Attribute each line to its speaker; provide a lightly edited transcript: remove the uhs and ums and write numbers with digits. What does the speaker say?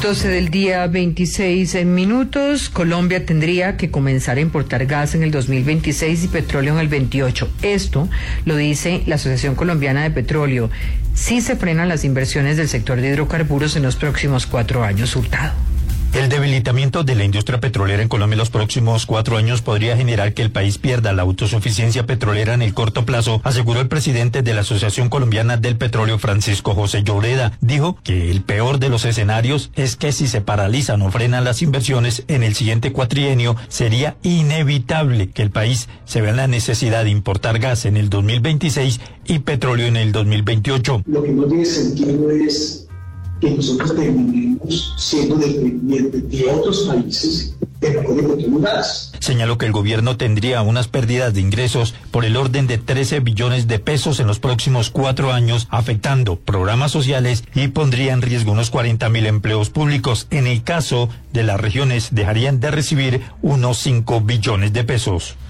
Speaker 1: 12 del día, 26 minutos. Colombia tendría que comenzar a importar gas en el 2026 y petróleo en el 28. Esto lo dice la Asociación Colombiana de Petróleo. Sí se frenan las inversiones del sector de hidrocarburos en los próximos 4 años. Hurtado.
Speaker 2: El debilitamiento de la industria petrolera en Colombia en los próximos 4 años podría generar que el país pierda la autosuficiencia petrolera en el corto plazo, aseguró el presidente de la Asociación Colombiana del Petróleo, Francisco José Lloreda. Dijo que el peor de los escenarios es que si se paralizan o frenan las inversiones en el siguiente cuatrienio, sería inevitable que el país se vea en la necesidad de importar gas en el 2026 y petróleo en el 2028.
Speaker 3: Lo que no tiene sentido es que nosotros terminemos siendo dependientes de otros países de la gas.
Speaker 2: Señaló que el gobierno tendría unas pérdidas de ingresos por el orden de 13 billones de pesos en los próximos 4 años, afectando programas sociales y pondría en riesgo unos 40.000 empleos públicos. En el caso de las regiones, dejarían de recibir unos 5 billones de pesos.